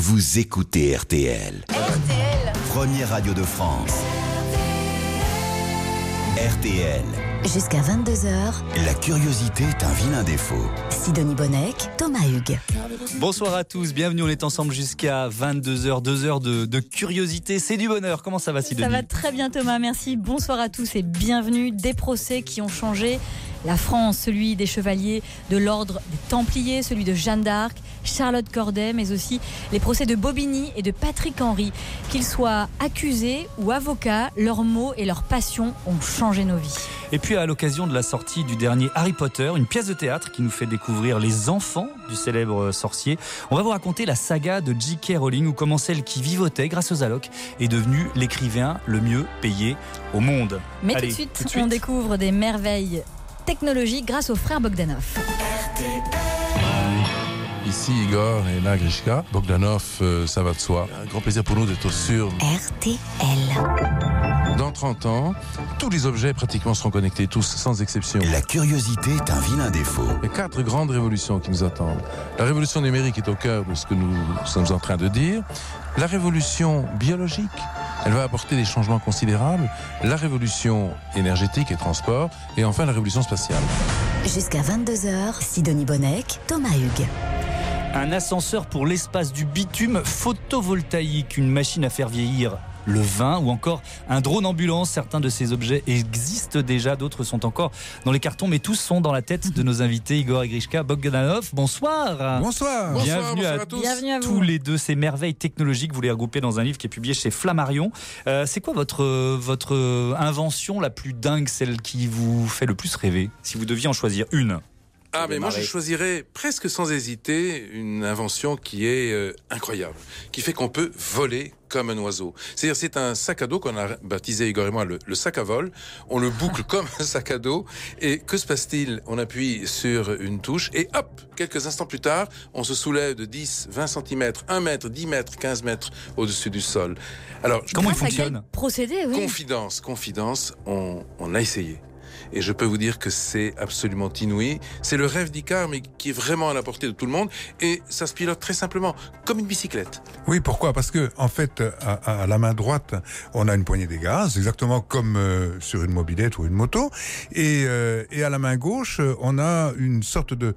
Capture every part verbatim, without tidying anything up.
vous écoutez R T L. R T L. Première radio de France. R T L. Jusqu'à vingt-deux heures, La curiosité est un vilain défaut. Sidonie Bonnec, Thomas Hugues. Bonsoir à tous, bienvenue, on est ensemble jusqu'à vingt-deux heures, deux heures de, de curiosité, c'est du bonheur. Comment ça va, Sidonie? Ça va très bien, Thomas, merci. Bonsoir à tous et bienvenue. Des procès qui ont changé la France, celui des chevaliers de l'ordre des Templiers, celui de Jeanne d'Arc, Charlotte Corday, mais aussi les procès de Bobigny et de Patrick Henry. Qu'ils soient accusés ou avocats, leurs mots et leurs passions ont changé nos vies. Et puis à l'occasion de la sortie du dernier Harry Potter, une pièce de théâtre qui nous fait découvrir les enfants du célèbre sorcier, on va vous raconter la saga de J K Rowling, ou comment celle qui vivotait grâce aux allocs est devenue l'écrivain le mieux payé au monde. Mais Allez, tout, de suite, tout de suite, on découvre des merveilles technologiques grâce aux frères Bogdanov. Ici Igor et là Grishka. Bogdanov, euh, ça va de soi. Un grand plaisir pour nous d'être sur. R T L. Dans trente ans, tous les objets pratiquement seront connectés, tous sans exception. La curiosité est un vilain défaut. Il y a quatre grandes révolutions qui nous attendent. La révolution numérique est au cœur de ce que nous sommes en train de dire. La révolution biologique, elle va apporter des changements considérables. La révolution énergétique et transport. Et enfin la révolution spatiale. Jusqu'à vingt-deux heures, Sidonie Bonnec, Thomas Hugues. un ascenseur pour l'espace, du bitume photovoltaïque, une machine à faire vieillir le vin, ou encore un drone ambulance. Certains de ces objets existent déjà, d'autres sont encore dans les cartons, mais tous sont dans la tête de nos invités Igor et Grishka Bogdanov. Bonsoir. Bonsoir. Bienvenue, bonsoir à, à tous. Bienvenue à vous. tous les deux. Ces merveilles technologiques, vous les regroupez dans un livre qui est publié chez Flammarion. Euh, c'est quoi votre, votre invention la plus dingue, celle qui vous fait le plus rêver, si vous deviez en choisir une? Ah, mais moi je démarrer. choisirais presque sans hésiter une invention qui est euh, incroyable, qui fait qu'on peut voler comme un oiseau. C'est-à-dire, c'est un sac à dos qu'on a baptisé, Igor et moi, le, le sac à vol. On le boucle comme un sac à dos. Et que se passe-t-il? On appuie sur une touche et hop, quelques instants plus tard, on se soulève de dix, vingt centimètres, un mètre, dix mètres, quinze mètres au-dessus du sol. Alors, Comment il Grâce à quel fonctionne? procédé, oui. confidence, confidence, on, on a essayé. Et je peux vous dire que c'est absolument inouï. C'est le rêve d'Icare, mais qui est vraiment à la portée de tout le monde. Et ça se pilote très simplement, comme une bicyclette. Oui, pourquoi? Parce que en fait, à, à la main droite, on a une poignée des gaz, exactement comme euh, sur une mobilette ou une moto, et, euh, et à la main gauche, on a une sorte de,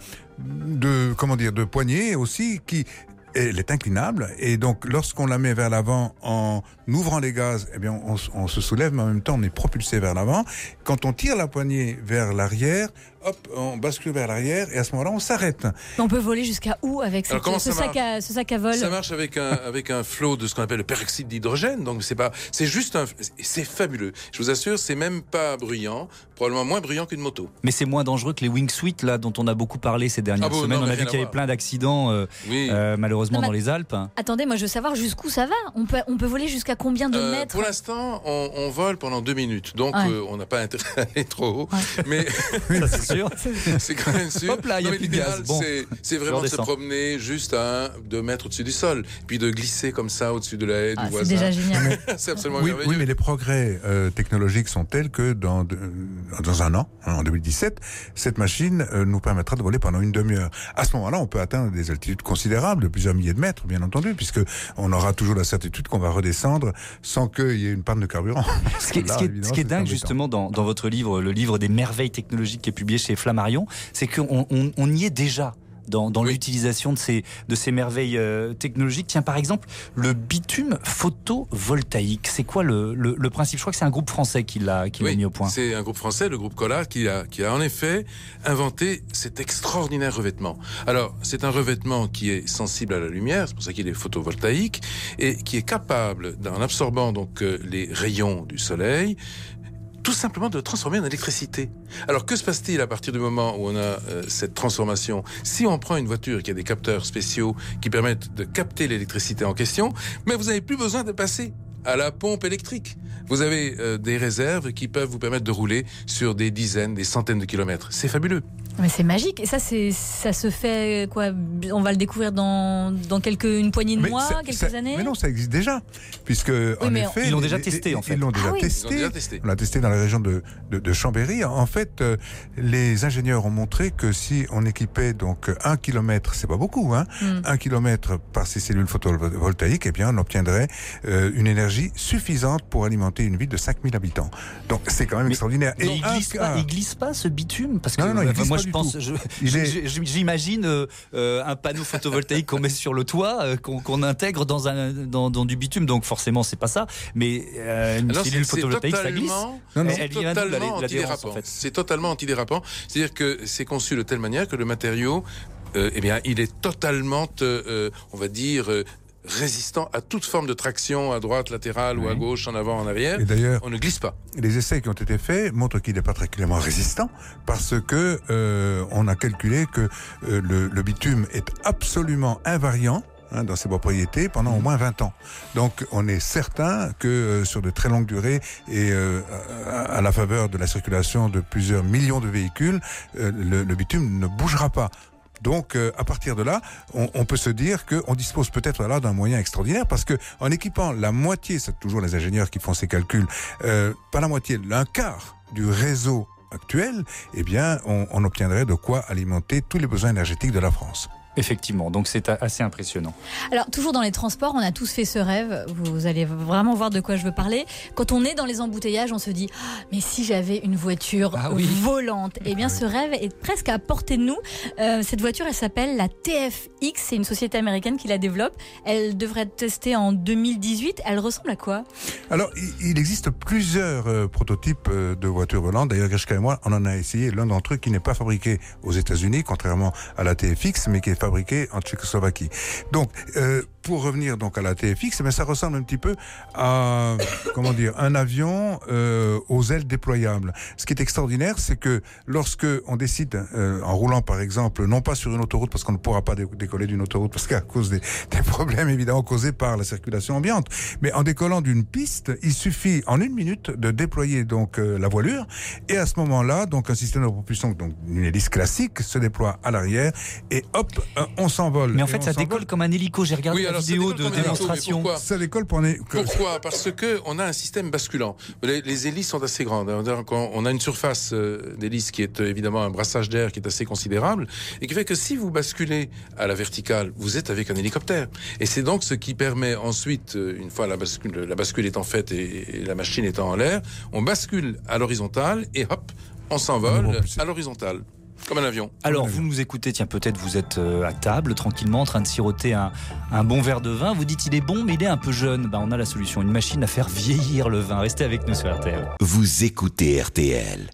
de comment dire, de poignée aussi qui elle est inclinable, et donc lorsqu'on la met vers l'avant en ouvrant les gaz, eh bien on, on se soulève, mais en même temps on est propulsé vers l'avant. Quand on tire la poignée vers l'arrière, hop, on bascule vers l'arrière, et à ce moment-là on s'arrête. On peut voler jusqu'à où avec Alors, cette- comment ce, ça sac à, ce sac à vol? Ça marche avec un, avec un flot de ce qu'on appelle le peroxyde d'hydrogène. Donc c'est pas, c'est juste un, c'est fabuleux. Je vous assure, c'est même pas bruyant, probablement moins bruyant qu'une moto. Mais c'est moins dangereux que les wingsuits, là, dont on a beaucoup parlé ces dernières Ah bon, semaines. non, on mais a vu rien qu'il y à avait voir. plein d'accidents, euh, Oui. euh, malheureusement, Non, mais- dans les Alpes. Attendez, moi je veux savoir jusqu'où ça va. On peut, on peut voler jusqu'à combien de Euh, mètres? pour l'instant, on, on vole pendant deux minutes, donc Ouais. euh, on n'a pas intérêt à aller trop haut. Ouais. Mais Ça, c'est sûr. c'est quand même sûr. Hop là, il y a Non, mais plus de l'idéal, gaz. Bon. c'est, c'est Je vraiment de se redescends. promener juste à un, deux mètres au-dessus du sol, puis de glisser comme ça au-dessus de la haie Ah, du c'est voisin. déjà génial. C'est absolument Oui, merveilleux. oui, mais les progrès euh, technologiques sont tels que dans, de- dans un an, hein, en deux mille dix-sept, cette machine euh, nous permettra de voler pendant une demi-heure. À ce moment-là, on peut atteindre des altitudes considérables, de plusieurs milliers de mètres, bien entendu, puisque on aura toujours la certitude qu'on va redescendre sans qu'il y ait une panne de carburant. Ce qui est, Là, ce qui est- évidemment, ce qui est c'est dingue embêtant. justement dans, dans votre livre, le livre des merveilles technologiques qui est publié chez Flammarion, c'est qu'on on, on y est déjà dans, dans Oui. l'utilisation de ces, de ces merveilles euh, technologiques. Tiens, par exemple, le bitume photovoltaïque. C'est quoi le, le, le principe? Je crois que c'est un groupe français qui l'a, qui l'a Oui, mis au point. c'est un groupe français, le groupe Collard, qui a, qui a en effet inventé cet extraordinaire revêtement. Alors, c'est un revêtement qui est sensible à la lumière, c'est pour ça qu'il est photovoltaïque, et qui est capable, en absorbant donc euh, les rayons du soleil, tout simplement de le transformer en électricité. Alors, que se passe-t-il à partir du moment où on a euh, cette transformation? Si on prend une voiture qui a des capteurs spéciaux qui permettent de capter l'électricité en question, mais vous n'avez plus besoin de passer à la pompe électrique. Vous avez euh, des réserves qui peuvent vous permettre de rouler sur des dizaines, des centaines de kilomètres. C'est fabuleux. Mais c'est magique. Et ça, c'est, ça se fait quoi? On va le découvrir dans, dans quelques, une poignée de Mais mois, ça- quelques ça- années. Mais non, ça existe déjà. Puisque, en mais effet. ils l'ont déjà les- testé, les- en fait. Ils l'ont déjà, Ah oui. testé. Ils l'ont déjà testé. On l'a testé dans la région de, de, de Chambéry. En fait, euh, les ingénieurs ont montré que si on équipait donc un kilomètre, c'est pas beaucoup, hein, Mm. un kilomètre par ces cellules photovoltaïques, eh bien, on obtiendrait euh, une énergie suffisante pour alimenter une ville de cinq mille habitants. Donc, c'est quand même Mais- extraordinaire. Et il un glisse, quart- pas, il glisse pas ce bitume parce que Non, non, non, il euh, glisse moi pas je du pense, tout. je- Il je- est- je- j'imagine euh, euh, un panneau photovoltaïque qu'on met sur le toit, euh, qu'on qu'on intègre dans un dans, dans du bitume, donc forcément c'est pas ça, mais euh, une Alors, cellule c'est- c'est photovoltaïque ça glisse. totalement- Non, non. c'est Elle vient d'où, la- totalement l'adhérence, antidérapant. en fait. C'est totalement antidérapant. C'est-à-dire que c'est conçu de telle manière que le matériau, euh, eh bien, il est totalement, euh, on va dire, euh, résistant à toute forme de traction, à droite, latérale ou à Oui. gauche, en avant, en arrière. Et d'ailleurs, On ne glisse pas. les essais qui ont été faits montrent qu'il n'est pas particulièrement résistant parce que euh, on a calculé que euh, le, le bitume est absolument invariant hein, dans ses propriétés pendant au moins vingt ans. Donc on est certain que euh, sur de très longues durées et euh, à, à la faveur de la circulation de plusieurs millions de véhicules, euh, le, le bitume ne bougera pas. Donc, euh, à partir de là, on, on peut se dire qu'on dispose peut-être là d'un moyen extraordinaire parce que en équipant la moitié, c'est toujours les ingénieurs qui font ces calculs, euh, pas la moitié, un quart du réseau actuel, eh bien, on, on obtiendrait de quoi alimenter tous les besoins énergétiques de la France. Effectivement, donc c'est a- assez impressionnant. Alors, toujours dans les transports, on a tous fait ce rêve. Vous allez vraiment voir de quoi je veux parler. Quand on est dans les embouteillages, on se dit ah, mais si j'avais une voiture Ah oui. volante. Eh bien, ce rêve est presque à portée de nous. Euh, cette voiture, elle s'appelle la T F X. C'est une société américaine qui la développe. Elle devrait être testée en deux mille dix-huit. Elle ressemble à quoi? Alors, il, il existe plusieurs euh, prototypes euh, de voitures volantes. D'ailleurs, Grishka et moi, on en a essayé l'un d'entre eux qui n'est pas fabriqué aux États-Unis, contrairement à la T F X, mais qui est fabriqué en Tchécoslovaquie. Donc, euh, pour revenir donc à la T F X, mais ça ressemble un petit peu à comment dire un avion euh, aux ailes déployables. Ce qui est extraordinaire, c'est que lorsque on décide, euh, en roulant par exemple, non pas sur une autoroute parce qu'on ne pourra pas dé- décoller d'une autoroute parce qu'à cause des, des problèmes évidemment causés par la circulation ambiante, mais en décollant d'une piste, il suffit en une minute de déployer donc euh, la voilure et à ce moment-là, donc un système de propulsion, donc une hélice classique, se déploie à l'arrière et hop, euh, on s'envole. Mais en Et fait, on ça s'envole. décolle comme un hélico. J'ai regardé Oui, la alors, ça vidéo décolle de comme un hélico, mais démonstration. pourquoi Ça décolle pour les... que- Pourquoi? Parce que on a un système basculant. Les, les hélices sont assez grandes. Donc, on on a une surface euh, d'hélice qui est euh, évidemment un brassage d'air qui est assez considérable et qui fait que si vous basculez à la verticale, vous êtes avec un hélicoptère. Et c'est donc ce qui permet ensuite, euh, une fois la bascule, la bascule étant faite et, et la machine étant en l'air, on bascule à l'horizontale et hop, on On s'envole est propulsé. à l'horizontale. Comme un avion. Alors, vous nous écoutez, tiens, peut-être vous êtes euh, à table, tranquillement, en train de siroter un, un bon verre de vin. Vous dites, il est bon, mais il est un peu jeune. Ben, on a la solution, une machine à faire vieillir le vin. Restez avec nous sur R T L. Vous écoutez R T L.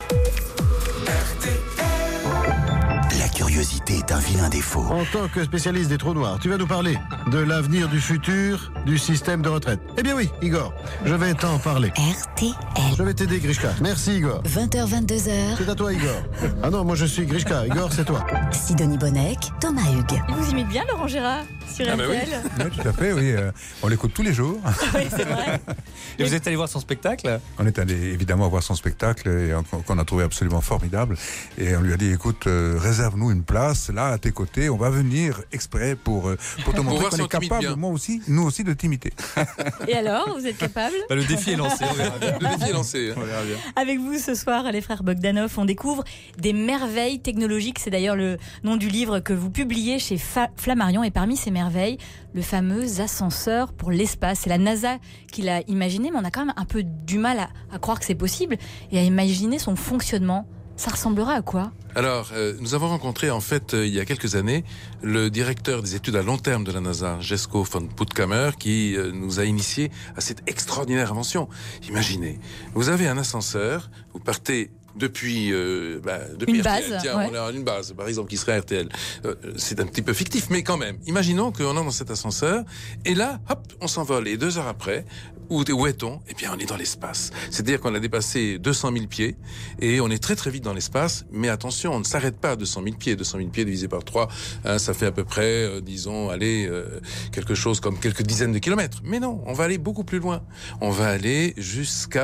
La curiosité est un vilain défaut. En tant que spécialiste des trous noirs, tu vas nous parler de l'avenir du futur du système de retraite. Eh bien oui, Igor, je vais t'en parler. R T L. Je vais t'aider, Grishka. Merci, Igor. vingt heures vingt-deux heures. C'est à toi, Igor. Ah non, moi je suis Grishka. Igor, c'est toi. Sidonie Bonnec, Thomas Hugues. Il vous imite bien, Laurent Gérard, sur Ah bah R T L. Oui, tout à fait, oui. euh, on l'écoute tous les jours. Oui, c'est vrai. Et vous êtes allé voir son spectacle? On est allé évidemment voir son spectacle et on- qu'on a trouvé absolument formidable. Et on lui a dit, écoute, euh, réserve-nous une place là à tes côtés. On va venir exprès pour euh, pour te montrer voir qu'on si est on t'imite capable, bien. moi aussi, nous aussi, de t'imiter. Et alors, vous êtes capable? Ben, le défi est lancé, on verra bien. Le défi est lancé. hein. On verra bien. Avec vous ce soir, les frères Bogdanov, on découvre des merveilles technologiques. C'est d'ailleurs le nom du livre que vous publiez chez Fa- Flammarion. Et parmi ces merveilles, le fameux ascenseur pour l'espace. C'est la NASA qui l'a imaginé, mais on a quand même un peu du mal à, à croire que c'est possible et à imaginer son fonctionnement. Ça ressemblera à quoi? Alors, euh, nous avons rencontré en fait euh, il y a quelques années le directeur des études à long terme de la NASA, Jesko von Puttkamer, qui euh, nous a initiés à cette extraordinaire invention. Imaginez, vous avez un ascenseur, vous partez depuis, euh, bah, depuis Une R T L. base, Tiens, ouais. on a une base, par exemple, qui serait R T L. Euh, c'est un petit peu fictif, mais quand même. Imaginons qu'on est dans cet ascenseur, et là, hop, on s'envole. Et deux heures après, où, où est-on? Eh bien, on est dans l'espace. C'est-à-dire qu'on a dépassé deux cent mille pieds, et on est très très vite dans l'espace. Mais attention, on ne s'arrête pas à deux cent mille pieds. deux cent mille pieds divisé par trois, hein, ça fait à peu près, euh, disons, aller euh, quelque chose comme quelques dizaines de kilomètres. Mais non, on va aller beaucoup plus loin. On va aller jusqu'à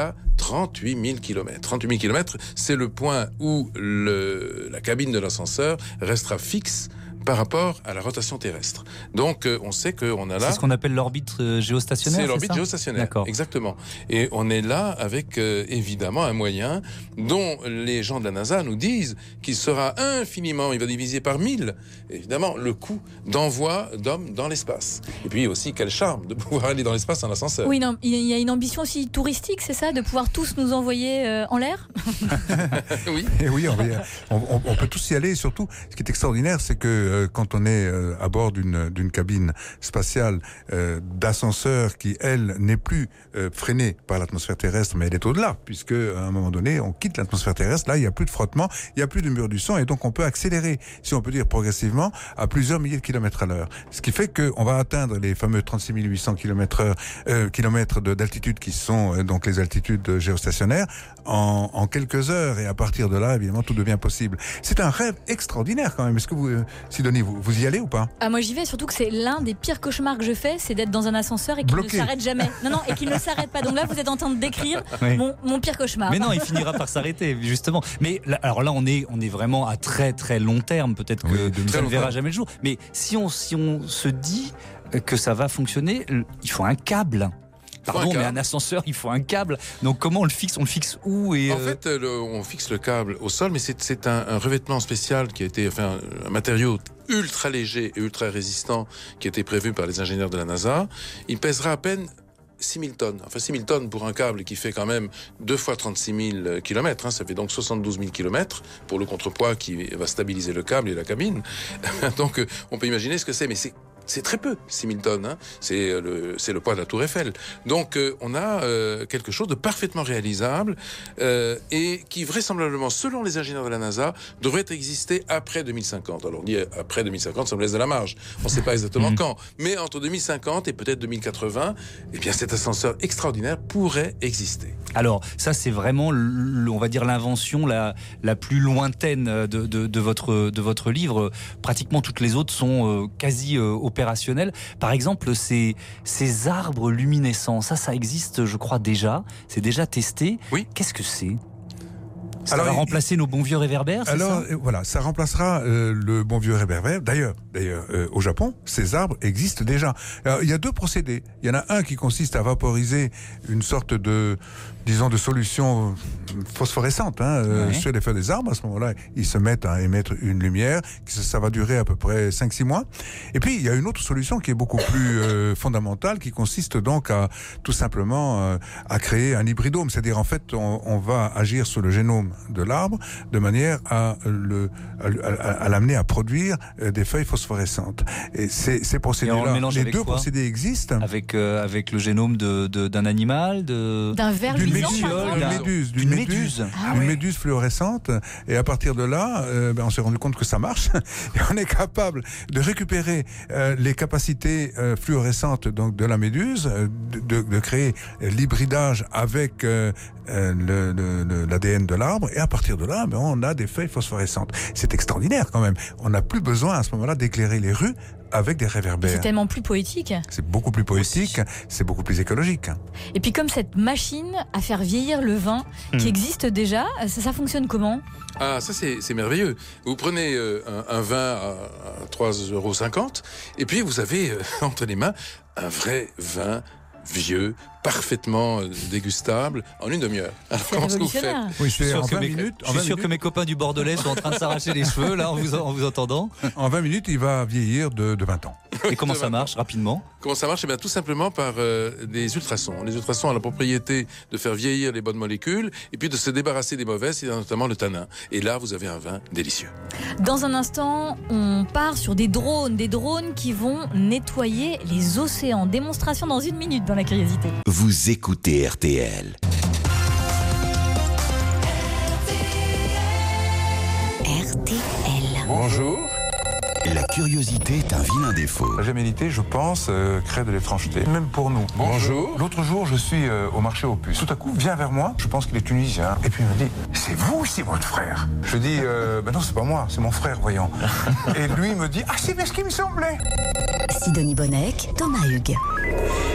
trente-huit mille kilomètres. trente-huit mille kilomètres, c'est le point où le, la cabine de l'ascenseur restera fixe par rapport à la rotation terrestre. Donc, euh, on sait qu'on a là... C'est ce qu'on appelle l'orbite euh, géostationnaire, C'est c'est l'orbite ça géostationnaire, D'accord. exactement. Et on est là avec, euh, évidemment, un moyen dont les gens de la NASA nous disent qu'il sera infiniment, il va diviser par mille, évidemment, le coût d'envoi d'hommes dans l'espace. Et puis aussi, quel charme de pouvoir aller dans l'espace en ascenseur. Oui, non, il y a une ambition aussi touristique, c'est ça, de pouvoir tous nous envoyer euh, en l'air. Oui. Et oui, on, va- on- on- on peut tous y aller. Et surtout, ce qui est extraordinaire, c'est que euh, quand on est euh, à bord d'une d'une cabine spatiale euh, d'ascenseur qui, elle, n'est plus euh, freinée par l'atmosphère terrestre, mais elle est au-delà, puisque à un moment donné, on quitte l'atmosphère terrestre. Là, il n'y a plus de frottement, il n'y a plus de mur du son, et donc on peut accélérer, si on peut dire progressivement, à plusieurs milliers de kilomètres à l'heure. Ce qui fait qu'on va atteindre les fameux trente-six mille huit cents kilomètres heure, euh, kilomètres de- d'altitude qui sont euh, donc les altitudes géostationnaires en, en quelques heures, et à partir de là, évidemment, tout devient possible. C'est un rêve extraordinaire quand même. Est-ce que vous, euh, Sidonie, vous, vous y allez ou pas? Ah, moi j'y vais, surtout que c'est l'un des pires cauchemars que je fais, c'est d'être dans un ascenseur et qu'il Bloqué. ne s'arrête jamais. Non, non, et qu'il ne s'arrête pas. Donc là, vous êtes en train de décrire Oui. mon, mon pire cauchemar. Mais non, il finira par s'arrêter, justement. Mais là, alors là, on est, on est vraiment à très très long terme. Peut-être que Oui, de ça très ne long verra terme. jamais le jour. Mais si on, si on se dit que ça va fonctionner, il faut un câble. Pardon, un câble. mais un ascenseur, il faut un câble. Donc comment on le fixe On le fixe où et En euh, fait, euh, le- on fixe le câble au sol, mais c'est c'est un, un revêtement spécial qui a été, enfin, un, un matériau ultra léger et ultra résistant qui a été prévu par les ingénieurs de la NASA. Il pèsera à peine six mille tonnes. Enfin, six mille tonnes pour un câble qui fait quand même deux fois trente-six mille kilomètres. Hein, ça fait donc soixante-douze mille kilomètres pour le contrepoids qui va stabiliser le câble et la cabine. Donc, euh, on peut imaginer ce que c'est, mais c'est c'est très peu, six mille tonnes. Hein. C'est le, c'est le poids de la Tour Eiffel. Donc, euh, on a euh, quelque chose de parfaitement réalisable euh, et qui vraisemblablement, selon les ingénieurs de la NASA, devrait exister après deux mille cinquante. Alors, on dit après deux mille cinquante, ça me laisse de la marge. On ne sait pas exactement quand. Mais entre deux mille cinquante et peut-être deux mille quatre-vingts, eh bien, cet ascenseur extraordinaire pourrait exister. Alors, ça, c'est vraiment, l- on va dire, l'invention la, la plus lointaine de, de, de, votre, de votre livre. Pratiquement toutes les autres sont euh, quasi euh, opérationnelles. Par exemple, ces, ces arbres luminescents, ça, ça existe, je crois, déjà. C'est déjà testé. Oui. Qu'est-ce que c'est ? Ça Alors, va il- remplacer nos bons vieux réverbères, c'est Alors ça euh, voilà, ça remplacera euh, le bon vieux réverbère. D'ailleurs, d'ailleurs, euh, au Japon, ces arbres existent déjà. Alors, il y a deux procédés. Il y en a un qui consiste à vaporiser une sorte de, disons, de solution phosphorescente hein, euh, Ouais. sur les feuilles des arbres. À ce moment-là, ils se mettent à émettre une lumière. Ça, ça va durer à peu près cinq six mois. Et puis, il y a une autre solution qui est beaucoup plus euh, fondamentale, qui consiste donc à tout simplement euh, à créer un hybridome. C'est-à-dire, en fait, on, on va agir sur le génome de l'arbre de manière à le à, à- à l'amener à produire euh, des feuilles phosphorescentes. Et ces, ces Et on le procédés-là, mélange les avec deux quoi procédés existent. avec, euh, avec le génome de, de, d'un animal de... D'un ver D'une luisant, méduse, par exemple. d'une d'un- méduse, d'une d'une méduse. méduse, Ah une ouais. méduse fluorescente. Et à partir de là, euh, ben, on s'est rendu compte que ça marche. Et on est capable de récupérer euh, les capacités euh, fluorescentes donc de la méduse, euh, de, de, de créer euh, l'hybridage avec euh, euh, le, le, le- l'A D N de l'arbre. Et à partir de là, ben, on a des feuilles phosphorescentes. C'est extraordinaire quand même. On n'a plus besoin à ce moment-là d'éclairer les rues avec des C'est réverbères. tellement plus poétique. C'est beaucoup plus poétique, c'est beaucoup plus écologique. Et puis comme cette machine à faire vieillir le vin qui Hmm. existe déjà, ça, ça fonctionne comment ? Ah, ça c'est c'est merveilleux. Vous prenez euh, un, un vin à, à trois euros cinquante et puis vous avez euh, entre les mains un vrai vin vieux, parfaitement euh, dégustable en une demi-heure. Alors C'est comment est-ce que vous faites? révolutionnaire. Oui, Je suis c'est sûr en que vingt mes- minutes. je en suis vingt sûr que minutes- mes copains du Bordelais sont en train de s'arracher les cheveux, là, en vous, en vous entendant. En vingt minutes, il va vieillir de, de vingt ans. Et comment ça marche, rapidement ? Comment ça marche? Eh bien, tout simplement par euh, des ultrasons. Les ultrasons ont la propriété de faire vieillir les bonnes molécules et puis de se débarrasser des mauvaises, et notamment le tanin. Et là, vous avez un vin délicieux. Dans un instant, on part sur des drones, des drones qui vont nettoyer les océans. Démonstration dans une minute dans la curiosité. Vous écoutez R T L. R T L. Bonjour. La curiosité est un vilain défaut. La gémellité, je pense, euh, crée de l'étrangeté, même pour nous. Bonjour. Je- L'autre jour, je suis euh, au marché aux puces. Tout à coup, vient vers moi, je pense qu'il est tunisien. Et puis il me dit, c'est vous, c'est votre frère. Je dis, euh, ben non, c'est pas moi, c'est mon frère, voyons. Et lui me dit, ah, c'est bien ce qui me semblait. Sidonie Bonnec, Thomas Hugues.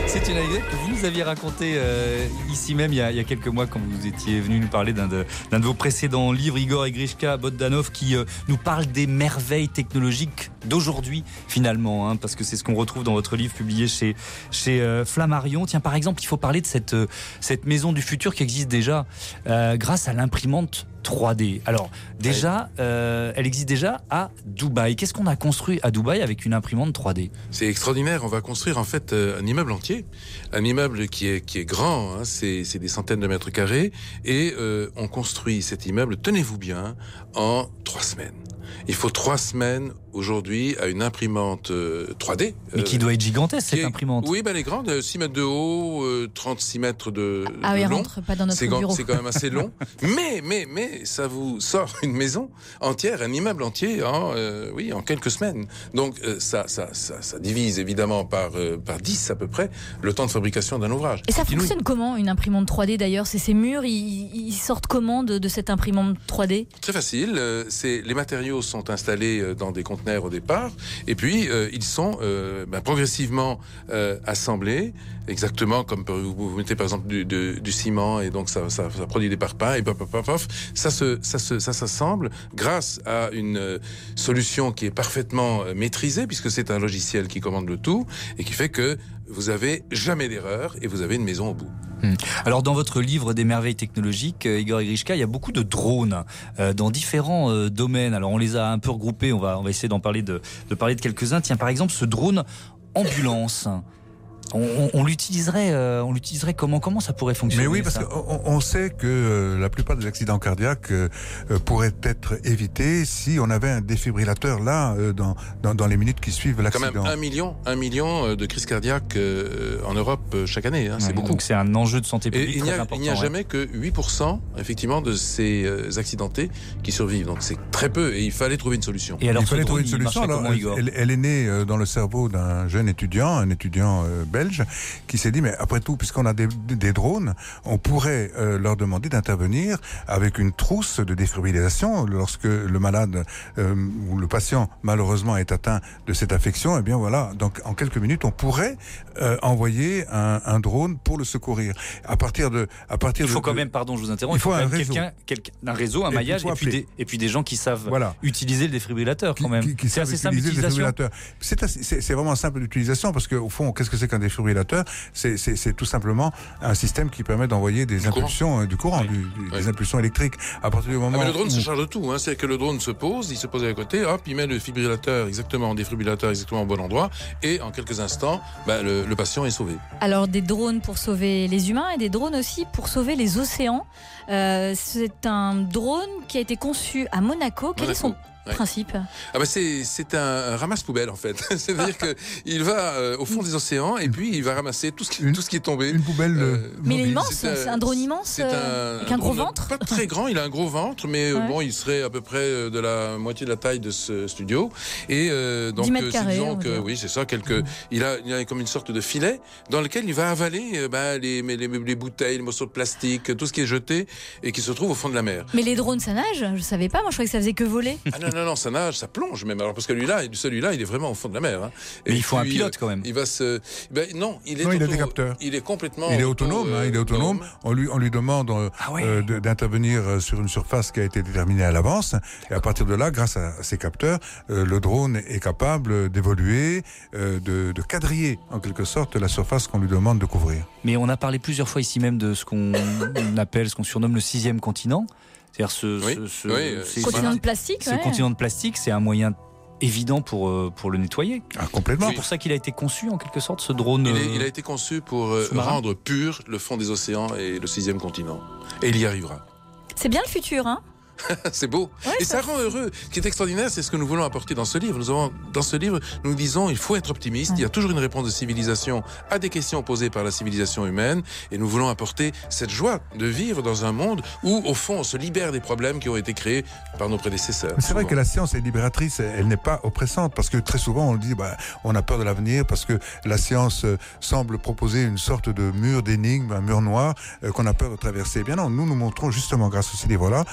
C'est une anecdote que vous nous aviez racontée euh, ici même il y, a, il y a quelques mois quand vous étiez venu nous parler d'un de, d'un de vos précédents livres, Igor et Grishka Bogdanov, qui euh, nous parle des merveilles technologiques d'aujourd'hui finalement, hein, parce que c'est ce qu'on retrouve dans votre livre publié chez, chez euh, Flammarion. Tiens, par exemple, il faut parler de cette, euh, cette maison du futur qui existe déjà euh, grâce à l'imprimante trois D. Alors déjà, euh, elle existe déjà à Dubaï. Qu'est-ce qu'on a construit à Dubaï avec une imprimante trois D ? C'est extraordinaire. On va construire en fait un immeuble entier, un immeuble qui est qui est grand. Hein, c'est c'est des centaines de mètres carrés et euh, on construit cet immeuble. Tenez-vous bien, en trois semaines. Il faut trois semaines aujourd'hui à une imprimante euh, trois D. Mais euh, qui doit être gigantesque, cette est, imprimante. Oui, ben elle est grande, six mètres de haut, euh, trente-six mètres de, ah de oui, long. rentre pas dans notre c'est bureau. Quand, c'est quand même assez long. mais, mais, mais, ça vous sort une maison entière, un immeuble entier en, euh, oui, en quelques semaines. Donc, euh, ça, ça, ça, ça divise évidemment par, euh, par dix à peu près le temps de fabrication d'un ouvrage. Et ça fonctionne nous... comment, une imprimante trois D d'ailleurs ? C'est ces murs, ils, ils sortent comment de, de cette imprimante trois D ? Très facile. Euh, c'est, les matériaux sont installés dans des conteneurs au départ. Et puis, euh, ils sont euh, ben, progressivement euh, assemblés, exactement comme vous, vous mettez par exemple du, du, du ciment et donc ça, ça, ça produit des parpaings et pop, pop, pop, pop, ça se, ça se, ça s'assemble grâce à une euh, solution qui est parfaitement euh, maîtrisée puisque c'est un logiciel qui commande le tout et qui fait que vous avez jamais d'erreur et vous avez une maison au bout. Hum. Alors dans votre livre des merveilles technologiques, euh, Igor et Grishka, il y a beaucoup de drones euh, dans différents euh, domaines. Alors on les a un peu regroupés, on va, on va essayer d'en parler de, de parler de quelques-uns. Tiens, par exemple, ce drone ambulance. On, on, on l'utiliserait, euh, on l'utiliserait comment, comment ça pourrait fonctionner ? Mais oui, parce qu'on on sait que euh, la plupart des accidents cardiaques euh, pourraient être évités si on avait un défibrillateur là euh, dans, dans dans les minutes qui suivent l'accident. Quand même un million, un million de crises cardiaques euh, en Europe chaque année. Hein, c'est ouais, beaucoup. Donc c'est un enjeu de santé publique Et très il important. Il n'y a ouais. jamais que huit pour cent effectivement de ces euh, accidentés qui survivent. Donc c'est très peu et il fallait trouver une solution. Et alors, il fallait drone, trouver une solution. Alors, comment, Igor ? elle, elle est née euh, dans le cerveau d'un jeune étudiant, un étudiant euh, belge, qui s'est dit, mais après tout, puisqu'on a des, des drones, on pourrait euh, leur demander d'intervenir avec une trousse de défibrillation lorsque le malade euh, ou le patient, malheureusement, est atteint de cette affection. Eh bien voilà, donc en quelques minutes, on pourrait euh, envoyer un, un drone pour le secourir. À partir de, à partir il faut de, quand même, pardon, je vous interromps, il faut, il faut un réseau, quelqu'un, quelqu'un, un réseau, un et maillage, et puis, des, et puis des gens qui savent voilà. utiliser le défibrillateur quand même. Qui, qui c'est assez simple d'utilisation. C'est, c'est, c'est vraiment simple d'utilisation parce qu'au fond, qu'est-ce que c'est qu'un défibrillateur ? C'est, c'est, c'est tout simplement un système qui permet d'envoyer des du impulsions, courant. du courant, oui. du, du, oui. des impulsions électriques. À partir du moment ah, mais le drone où... se charge de tout. Hein. C'est que le drone se pose, il se pose à côté, hop, il met le fibrillateur exactement en défibrillateur exactement au bon endroit, et en quelques instants, bah, le, le patient est sauvé. Alors des drones pour sauver les humains et des drones aussi pour sauver les océans. Euh, c'est un drone qui a été conçu à Monaco. Quel Monaco. est son Ouais. principe ah bah c'est c'est un, un ramasse-poubelle en fait. C'est-à-dire que il va euh, au fond des océans et puis il va ramasser tout ce qui une, tout ce qui est tombé. Une poubelle. Euh, mais il est immense. C'est un, c'est un drone immense. C'est un, avec un, un gros ventre. Pas très grand. Il a un gros ventre, mais ouais. bon, il serait à peu près de la moitié de la taille de ce studio. Et euh, donc dix mètres carrés, disons que oui, c'est ça. Quelques. Il a il a comme une sorte de filet dans lequel il va avaler euh, bah, les, les les les bouteilles, les morceaux de plastique, tout ce qui est jeté et qui se trouve au fond de la mer. Mais les drones, ça nage. Je savais pas. Moi, je croyais que ça faisait que voler. Ah non non non, ça nage, ça plonge même. Alors parce que lui-là, celui-là, il est vraiment au fond de la mer. Hein. Et mais il faut puis, un pilote quand même. Il va se. Ben, non, il est. Non, auto... il a des capteurs. Il est complètement. Il est autonome. Auto, euh, hein, il est autonome. On lui, on lui demande euh, ah ouais. euh, de, d'intervenir sur une surface qui a été déterminée à l'avance. Et à partir de là, grâce à ces capteurs, euh, le drone est capable d'évoluer, euh, de, de quadriller en quelque sorte la surface qu'on lui demande de couvrir. Mais on a parlé plusieurs fois ici même de ce qu'on appelle, ce qu'on surnomme le sixième continent. C'est-à-dire ce, oui, ce, ce oui, c'est continent de plastique. Ce ouais. continent de plastique, c'est un moyen évident pour pour le nettoyer. Ah, complètement. C'est pour ça qu'il a été conçu en quelque sorte ce drone. Il, est, il a été conçu pour euh, rendre pur le fond des océans et le sixième continent. Et il y arrivera. C'est bien le futur, hein. C'est beau. Ouais, et ça, ça rend heureux. Ce qui est extraordinaire, c'est ce que nous voulons apporter dans ce livre. Nous avons, dans ce livre, nous disons, il faut être optimiste. Ouais. Il y a toujours une réponse de civilisation à des questions posées par la civilisation humaine. Et nous voulons apporter cette joie de vivre dans un monde où, au fond, on se libère des problèmes qui ont été créés par nos prédécesseurs. Mais c'est souvent. Vrai que la science est libératrice. Elle n'est pas oppressante parce que très souvent, on dit, bah, on a peur de l'avenir parce que la science euh, semble proposer une sorte de mur d'énigmes, un mur noir euh, qu'on a peur de traverser. Eh bien non, nous nous montrons justement, grâce à ces livres-là, que la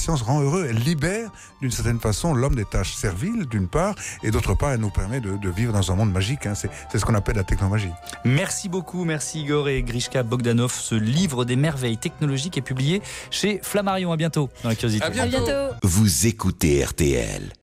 science rend heureux. Elle libère d'une certaine façon l'homme des tâches serviles, d'une part, et d'autre part, elle nous permet de, de vivre dans un monde magique. Hein. C'est, c'est ce qu'on appelle la technomagie. Merci beaucoup, merci Igor et Grishka Bogdanov. Ce livre des merveilles technologiques est publié chez Flammarion. À bientôt dans la curiosité. À bientôt. À bientôt. Vous écoutez R T L.